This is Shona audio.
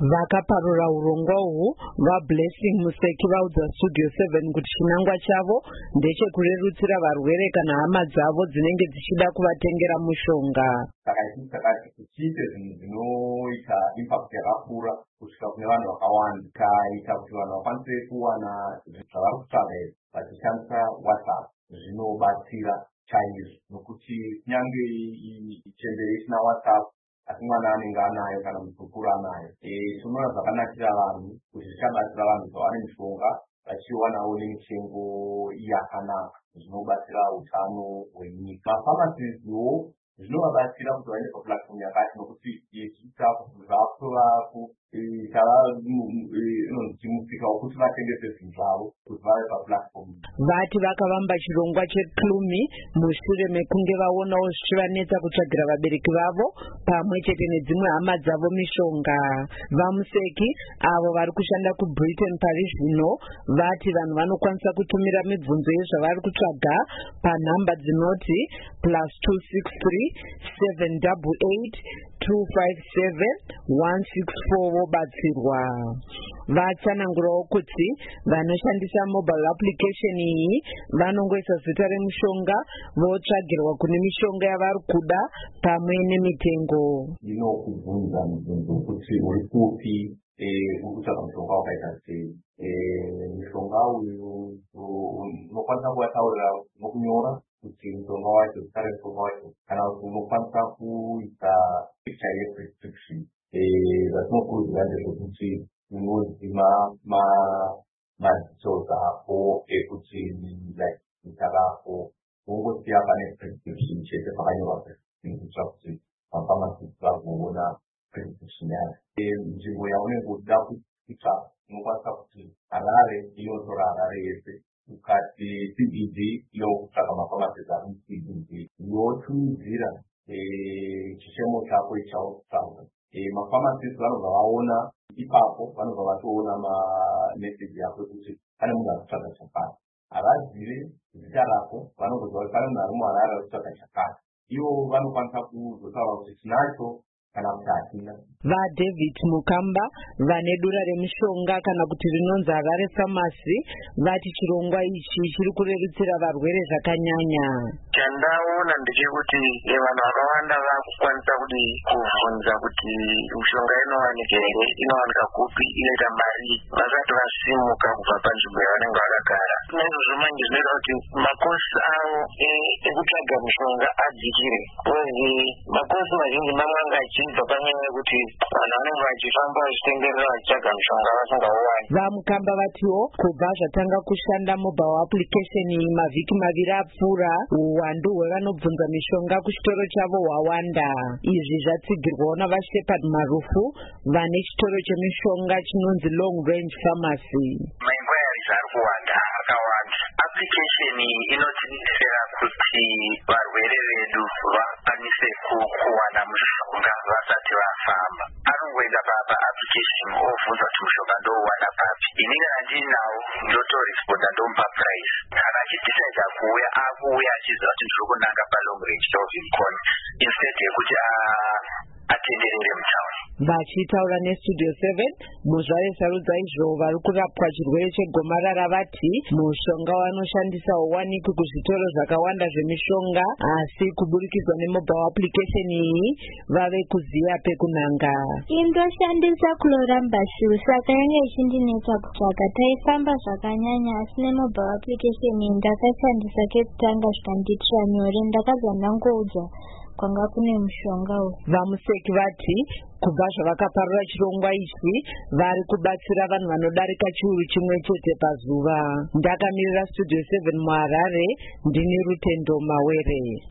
Vakaparura urongwa uhu vaBlessing Museki vaudza Studio 7 kuti chinangwa chavo ndechekurerutsira varwere kana hama dzavo dzinenge dzichida kuvatengera mushonga. Takati tichiite zvinhu zvinoita impact yakakura kusvika kune vanhu vakawanda, kaita kuti vanhu vakwanise kuwana zvavari kutsvaga vachishandisa WhatsApp zvinobatsira chaizvo, nokuti kunyange chembere isina WhatsApp asi mwana anenge anayo kana mutukuru anayo. Tinoona zvakanakira vanhu kuti zvichabatsira vanhu vawane mishonga vachiwanawo nemitengo yakanaka, zvinobatsira utano hwenyika. Mafamasiziwo zvinovabatsira kuti vaende paplatform yakati, nokuti chimusika wekuti vatengese zvinhu zvavo kuti vave paplatform. Vati vakavamba chirongwa chePlumi mushure mekunge vaonawo zvichivanetsa kutsvagira vabereki vavo pamwe chete nedzimwe hama dzavo mishonga. VaMuseki avo vari kushanda kuBritain Paris zvino vati vanhu vanokwanisa kutumira mibvunzo yezvavari kutsvaga panhamba dzinoti +263 788 257 164 vobatsirwa. Vatsanangurawo kuti vanoshandisa mobile application iyi vanongoisa zita remushonga votsvagirwa kune mishonga yavari kuda pamwe nemitengo. Inokubvunza mibvunzo kuti uri kupi, urikutsvaga mushonga wakaita sei, mushonga uyu unokwanisa kuvataurira nokunyora kuti mushonga wacho, zita remushonga wacho, kana kuti unokwanisa kuisa picture yeprescription. Zvatinokurudzira ndezvekuti unozima madetails ako ekuti zita rako ungosiya pane prescription chete pakanyorwa prescription kuitira kuti mafamasisti vagoona prescription yayo. Nzvimbo yaunenge uchida kutsvaga unokwanisa kuti Harare inotora Harare yese, ukati CBD inokutsvaga mafamasisti ari muCBD, yotumidzira chichemo chako ichakutsvaga. Mafamasisti vanobva vaona ipapo, vanobva vatoona mameseji yako ekuti pane munhu ari kutsvaga chakati. Havazive zita rako, vanongoziva kuti pane munhu ari muHarare ari kutsvaga chakati. Ivo vanokwanisa kuzotaura kuti tinacho kana kuti hatina. VaDavid Mukamba vane dura remishonga kana kuti rinonzi Harare Pharmacy vati chirongwa ichi chiri kurerutsira varwere zvakanyanya. Chandaona ndechekuti vanhu vakawanda vakukwanisa kuti kubvunza kuti mishonga inowanika here, inowanika kupi, inoita mari vasati vasimuka kubva panzvimbo yavanenge vakagara. Naizvozvo manje zvinoita kuti makosi avo ekutsvaga mishonga adzikire, uye makosi mazhinji mamwe anga achibva panyaya yekuti vanhu vanenge vachifamba vachitenderera vachitsvaga mishonga vasingauwani. VaMukamba vatiwo kubva zvatanga kushanda mobile application iyi mavhiki maviri apfuura, uwandu hwevanobvunza mishonga kuchitoro chavo hwawanda. Izvi zvatsigirwawo navaShepard Marufu vane chitoro chemishonga chinonzi Long Range Pharmacy. Mainquiries ari kuwanda akawanda. Application inotidetsera kuti varwere vedu vakwanise kuwana mushonga vasati vafamba. Anongoenda paapplication ovhunza kuti mushonga ndouwana papi. Inini kana ndinawo ndotoresponda ndomupa price. Kana achidecide kuuya akuuya achiziva kuti ndiri kunanga paLong Range Dolphin Con instead yekuti atenderere mutauni. Vachitaura neStudio 7 muzvare sarudza izvo vari kurapwa chirwere chegomarara vati mushonga wanoshandisa uwanikwe kuzvitoro zvakawanda zvemishonga, asi kuburikizwa nemobile application iyi vave kuziva pekunanga. Indoshandisa Chlorambucil, saka yange ichindinetsa kutsvaga. Taifamba zvakanyanya, asi nemobile application iyi ndakashandisa kekutanga zvikandiitira nyore. Ndakabva ndangoudza kwanga kune mushonga uyu. VaMuseki vati kubva zvavakaparura chirongwa ichi vari kubatsira vanhu vanodarika chiuru chimwe chete pazuva. Ndakamirira Studio 7 muHarare, ndini Rutendo Mawere.